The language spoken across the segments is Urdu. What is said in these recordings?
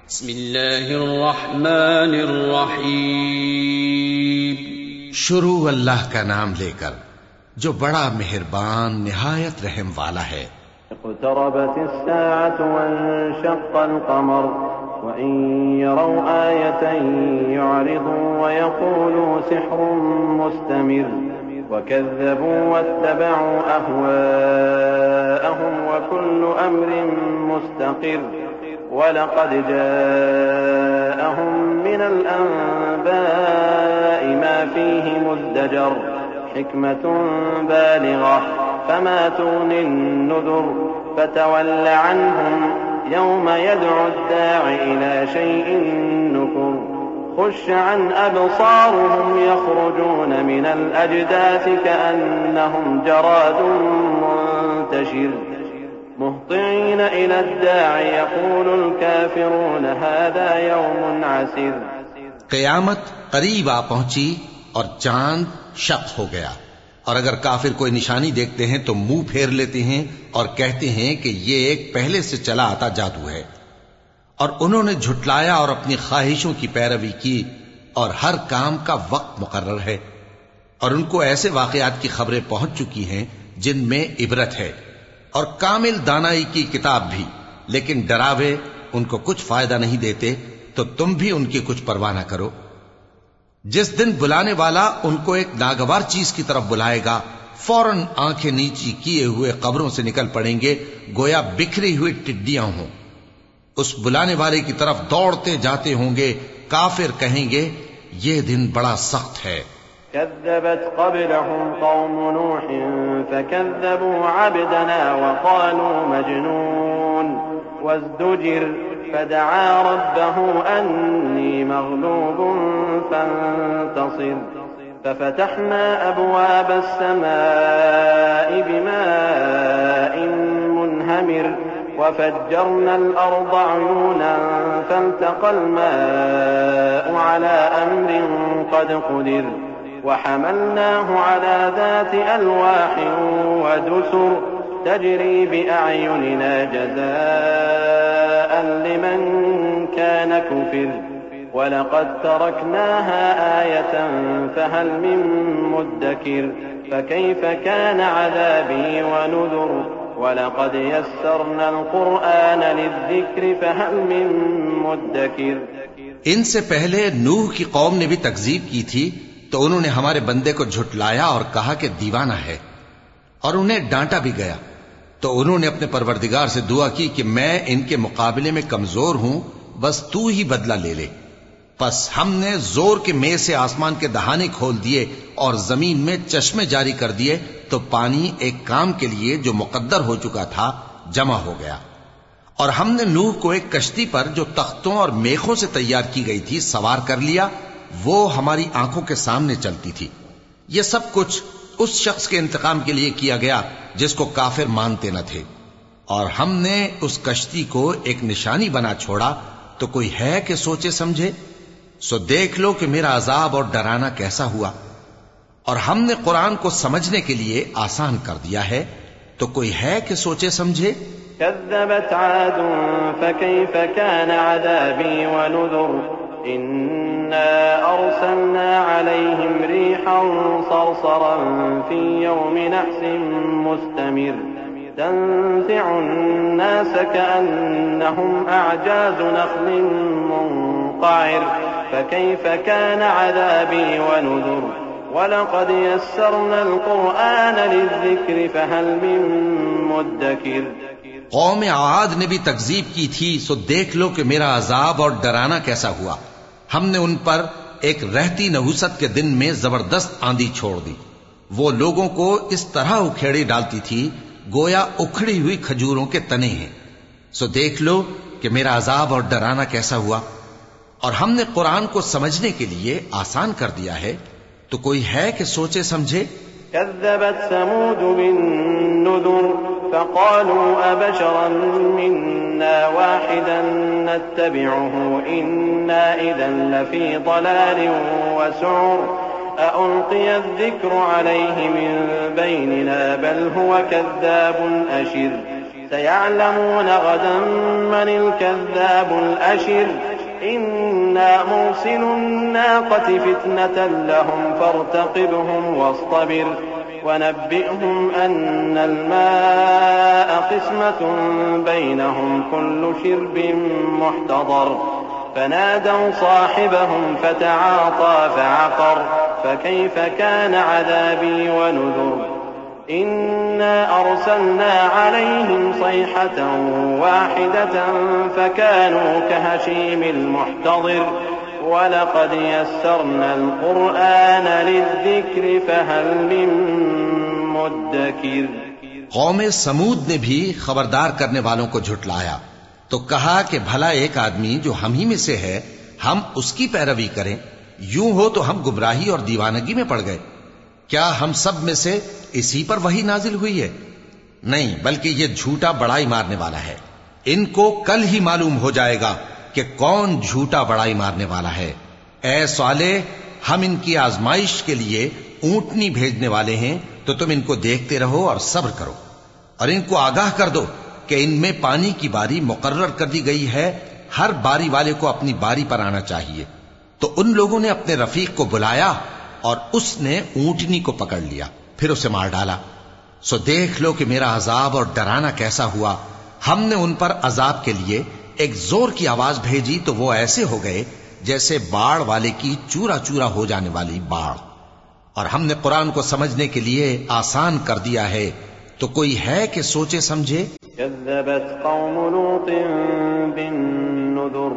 بسم اللہ الرحمن الرحیم. شروع اللہ کا نام لے کر جو بڑا مہربان نہایت رحم والا ہے. اقتربت الساعة وانشق القمر وإن يروا آية يعرضوا ويقولوا سحر مستمر وكذبوا واتبعوا أهواءهم وكل أمر مستقر وَلَقَدْ جَاءَهُمْ مِنَ الْأَنْبَاءِ مَا فِيهِ مُزْدَجَرٌ حِكْمَةٌ بَالِغَةٌ فَمَا تُغْنِ النُّذُرُ فَتَوَلَّ عَنْهُمْ يَوْمَ يَدْعُ الدَّاعِ إِلَى شَيْءٍ نُكُرٍ خُشَّ عَنْ أَبْصَارُهُمْ يَخْرُجُونَ مِنَ الْأَجْدَاثِ كَأَنَّهُمْ جَرَادٌ مُنْتَشِرٌ مهطعين إلى الداع يقول الكافرون هذا يوم عسير. قیامت قریب آ پہنچی اور چاند شق ہو گیا، اور اگر کافر کوئی نشانی دیکھتے ہیں تو منہ پھیر لیتے ہیں اور کہتے ہیں کہ یہ ایک پہلے سے چلا آتا جادو ہے. اور انہوں نے جھٹلایا اور اپنی خواہشوں کی پیروی کی، اور ہر کام کا وقت مقرر ہے. اور ان کو ایسے واقعات کی خبریں پہنچ چکی ہیں جن میں عبرت ہے، اور کامل دانائی کی کتاب بھی، لیکن ڈراوے ان کو کچھ فائدہ نہیں دیتے، تو تم بھی ان کی کچھ پرواہ نہ کرو. جس دن بلانے والا ان کو ایک ناگوار چیز کی طرف بلائے گا، فوراً آنکھیں نیچی کیے ہوئے قبروں سے نکل پڑیں گے گویا بکھری ہوئی ٹڈیاں ہوں. اس بلانے والے کی طرف دوڑتے جاتے ہوں گے. کافر کہیں گے یہ دن بڑا سخت ہے. كذبت قبلهم قوم نوح فكذبوا عبدنا وقالوا مجنون وازدجر فدعا ربه أني مغلوب فانتصر ففتحنا أبواب السماء بماء منهمر وفجرنا الأرض عيونا فالتقى الماء على أمر قد قدر وحملناه على ذات ألواح ودسر تجري بأعيننا جزاء لمن كان كفر ولقد تركناها آية فهل من مدكر فكيف كان عذابي ونذر وَلَقَدْ يَسَّرْنَا الْقُرْآنَ لِلذِّكْرِ فَهَلْ مِن مُّدَّكِرٍ. ان سے پہلے نوح کی قوم نے بھی تکذیب کی تھی، تو انہوں نے ہمارے بندے کو جھٹلایا اور کہا کہ دیوانہ ہے، اور انہیں ڈانٹا بھی گیا. تو انہوں نے اپنے پروردگار سے دعا کی کہ میں ان کے مقابلے میں کمزور ہوں، بس تو ہی بدلہ لے لے. پس ہم نے زور کے مے سے آسمان کے دہانے کھول دیے اور زمین میں چشمے جاری کر دیے، تو پانی ایک کام کے لیے جو مقدر ہو چکا تھا جمع ہو گیا. اور ہم نے نوح کو ایک کشتی پر جو تختوں اور میخوں سے تیار کی گئی تھی سوار کر لیا، وہ ہماری آنکھوں کے سامنے چلتی تھی. یہ سب کچھ اس شخص کے انتقام کے لیے کیا گیا جس کو کافر مانتے نہ تھے. اور ہم نے اس کشتی کو ایک نشانی بنا چھوڑا، تو کوئی ہے کہ سوچے سمجھے؟ سو دیکھ لو کہ میرا عذاب اور ڈرانا کیسا ہوا. اور ہم نے قرآن کو سمجھنے کے لیے آسان کر دیا ہے، تو کوئی ہے کہ سوچے سمجھے؟ كذبت عاد فكيف كان عذابي ونذر إنا أرسلنا عليهم ريحا صرصرا في يوم نحس مستمر تنزع الناس كأنهم أعجاز نخل منقعر فكيف كان عذابي ونذر وَلَقَدْ يَسَّرْنَا الْقُرْآنَ لِلذِّكْرِ فَهَلْ مِن مُّدَّكِرٍ. قوم عاد نے بھی تکذیب کی تھی، سو دیکھ لو کہ میرا عذاب اور ڈرانا کیسا ہوا. ہم نے ان پر ایک رہتی نحوست کے دن میں زبردست آندھی چھوڑ دی. وہ لوگوں کو اس طرح اکھیڑی ڈالتی تھی گویا اکھڑی ہوئی کھجوروں کے تنے ہیں. سو دیکھ لو کہ میرا عذاب اور ڈرانا کیسا ہوا. اور ہم نے قرآن کو سمجھنے کے لیے آسان کر دیا ہے، تو کوئی ہے کہ سوچے سمجھے؟ كذبت ثمود بالنذر فقالوا أبشرا منا واحدا نتبعه إنا إذا لفي ضلال وسعر أألقي الذكر عليه من بيننا بل هو كذاب أشر سيعلمون غدا من الكذاب الأشر إنا مرسل الناقة فتنة لهم فارتقبهم واصطبر ونبئهم أن الماء قسمة بينهم كل شرب محتضر فنادوا صاحبهم فتعاطى فعقر فكيف كان عذابي ونذر إنا أرسلنا عليهم صيحة واحدة فكانوا كهشيم المحتضر وَلَقَدْ يَسَّرْنَا الْقُرْآنَ لِلذِّكْرِ فَهَلْ مِن مُّدَّكِرٍ۔ قوم سمود نے بھی خبردار کرنے والوں کو جھٹلایا تو کہا کہ بھلا ایک آدمی جو ہم ہی میں سے ہے ہم اس کی پیروی کریں، یوں ہو تو ہم گمراہی اور دیوانگی میں پڑ گئے۔ کیا ہم سب میں سے اسی پر وحی نازل ہوئی ہے؟ نہیں، بلکہ یہ جھوٹا بڑائی مارنے والا ہے۔ ان کو کل ہی معلوم ہو جائے گا کہ کون جھوٹا بڑائی مارنے والا ہے۔ اے صالح، ہم ان کی آزمائش کے لیے اونٹنی بھیجنے والے ہیں، تو تم ان کو دیکھتے رہو اور صبر کرو، اور ان کو آگاہ کر دو کہ ان میں پانی کی باری مقرر کر دی گئی ہے، ہر باری والے کو اپنی باری پر آنا چاہیے۔ تو ان لوگوں نے اپنے رفیق کو بلایا اور اس نے اونٹنی کو پکڑ لیا، پھر اسے مار ڈالا۔ سو دیکھ لو کہ میرا عذاب اور ڈرانا کیسا ہوا۔ ہم نے ان پر عذاب کے لیے ایک زور کی آواز بھیجی تو وہ ایسے ہو گئے جیسے باڑ والے کی چورا چورا ہو جانے والی باڑ۔ اور ہم نے قرآن کو سمجھنے کے لیے آسان کر دیا ہے، تو کوئی ہے کہ سوچے سمجھے؟ كذبت قوم لوط بالنذر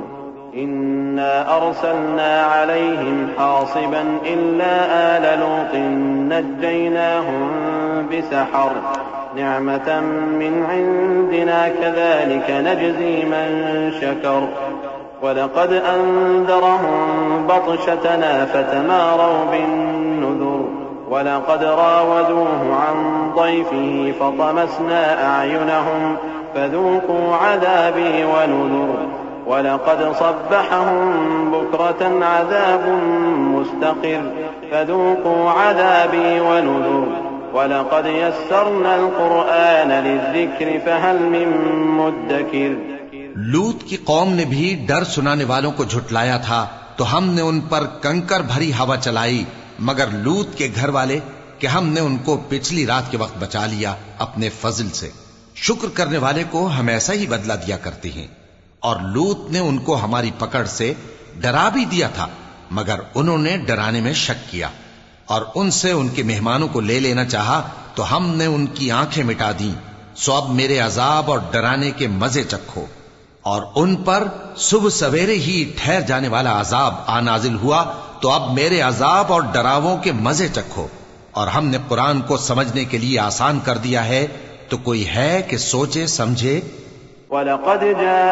إنا أرسلنا عليهم حاصبا إلا آل لوط نجيناهم بسحر نعمة من عندنا كذلك نجزي من شكر ولقد أنذرهم بطشتنا فتماروا بالنذر ولقد راودوه عن ضيفه فطمسنا أعينهم فذوقوا عذابي ونذر ولقد صبحهم بكرة عذاب مستقر فذوقوا عذابي ونذر وَلَقَدْ يَسَّرْنَا الْقُرْآنَ لِلذِّكْرِ فَهَلْ مِن مُّدَّكِرٍ۔ لوط کی قوم نے بھی ڈر سنانے والوں کو جھٹلایا تھا تو ہم نے ان پر کنکر بھری ہوا چلائی، مگر لوط کے گھر والے کہ ہم نے ان کو پچھلی رات کے وقت بچا لیا اپنے فضل سے۔ شکر کرنے والے کو ہم ایسا ہی بدلہ دیا کرتے ہیں۔ اور لوط نے ان کو ہماری پکڑ سے ڈرا بھی دیا تھا، مگر انہوں نے ڈرانے میں شک کیا اور ان سے ان کے مہمانوں کو لے لینا چاہا تو ہم نے ان کی آنکھیں مٹا دیں۔ سو اب میرے عذاب اور ڈرانے کے مزے چکھو۔ اور ان پر صبح سویرے ہی ٹھہر جانے والا عذاب آ نازل ہوا، تو اب میرے عذاب اور ڈراووں کے مزے چکھو۔ اور ہم نے قرآن کو سمجھنے کے لیے آسان کر دیا ہے، تو کوئی ہے کہ سوچے سمجھے؟ وَلَقَدْ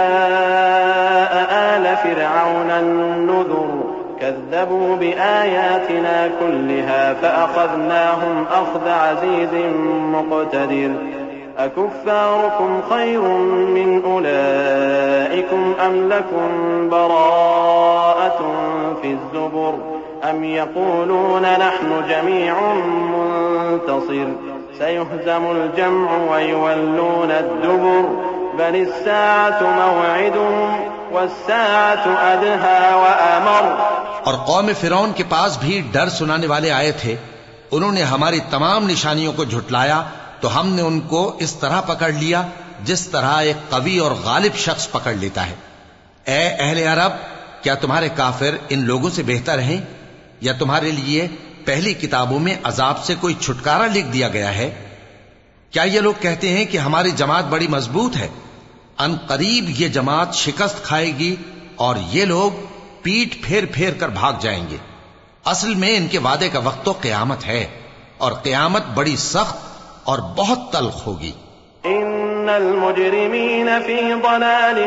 جَاءَ آلَ فِرْعَوْنَ النُّذُرُ كَذَّبُوا بِآيَاتِنَا كُلِّهَا فَأَخَذْنَاهُمْ أَخْذَ عَزِيزٍ مُقْتَدِرٍ أَكُفَّارُكُمْ خَيْرٌ مِّنْ أُولَئِكُمْ أَمْ لَكُمْ بَرَاءَةٌ فِي الزُّبُرِ أَمْ يَقُولُونَ نَحْنُ جَمِيعٌ مُّنتَصِرٌ سَيُهْزَمُ الْجَمْعُ وَيُوَلُّونَ الدُّبُرَ بل الساعة موعدهم والساعة أدهى وأمر۔ اور قوم فرعون کے پاس بھی ڈر سنانے والے آئے تھے، انہوں نے ہماری تمام نشانیوں کو جھٹلایا تو ہم نے ان کو اس طرح پکڑ لیا جس طرح ایک قوی اور غالب شخص پکڑ لیتا ہے۔ اے اہل عرب، کیا تمہارے کافر ان لوگوں سے بہتر ہیں؟ یا تمہارے لیے پہلی کتابوں میں عذاب سے کوئی چھٹکارا لکھ دیا گیا ہے؟ کیا یہ لوگ کہتے ہیں کہ ہماری جماعت بڑی مضبوط ہے؟ ان قریب یہ جماعت شکست کھائے گی اور یہ لوگ پیٹ پھیر پھیر کر بھاگ جائیں گے۔ اصل میں ان کے وعدے کا وقت تو قیامت ہے، اور قیامت بڑی سخت اور بہت تلخ ہوگی۔ ان المجرمین فی ضلال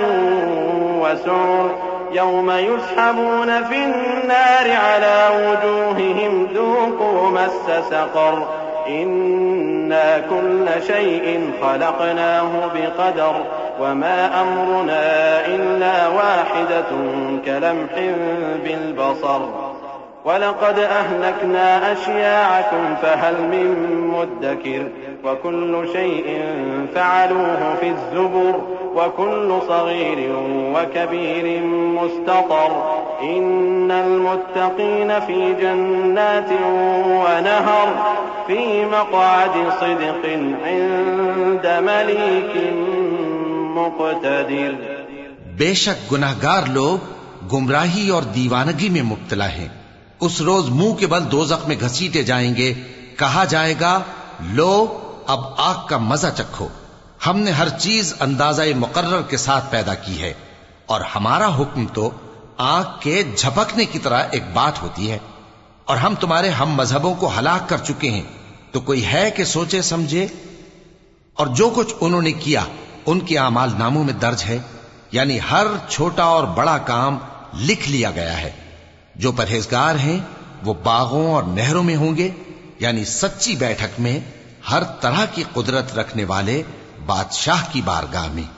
وسعر یوم یسحبون فی النار علی وجوہہم ذوقوا مس سقر إنا كل شيء خلقناه بقدر وما أمرنا إلا واحدة كلمح بالبصر وَلَقَدْ أَهْلَكْنَا أَشْيَاعَكُمْ فَهَلْ مِن مُّدَّكِرٍ وَكُلُّ شَيْءٍ فَعَلُوهُ فِي الزُّبُرِ وَكُلُّ صَغِيرٍ وَكَبِيرٍ مُّسْتَطَرٌ إِنَّ الْمُتَّقِينَ فِي جَنَّاتٍ وَنَهَرٍ فِي مَقْعَدِ صِدْقٍ عِندَ مَلِيكٍ مُّقْتَدِرٍ۔ بے شک گناہگار لوگ گمراہی اور دیوانگی میں مبتلا ہیں۔ اس روز منہ کے بل دوزخ میں گھسیٹے جائیں گے، کہا جائے گا لو اب آگ کا مزہ چکھو، ہم نے ہر چیز اندازہ مقرر کے ساتھ پیدا کی ہے، اور ہمارا حکم تو آگ کے جھپکنے کی طرح ایک بات ہوتی ہے، اور ہم تمہارے ہم مذہبوں کو ہلاک کر چکے ہیں، تو کوئی ہے کہ سوچے سمجھے؟ اور جو کچھ انہوں نے کیا ان کے اعمال ناموں میں درج ہے، یعنی ہر چھوٹا اور بڑا کام لکھ لیا گیا ہے۔ جو پرہیزگار ہیں وہ باغوں اور نہروں میں ہوں گے، یعنی سچی بیٹھک میں ہر طرح کی قدرت رکھنے والے بادشاہ کی بارگاہ میں۔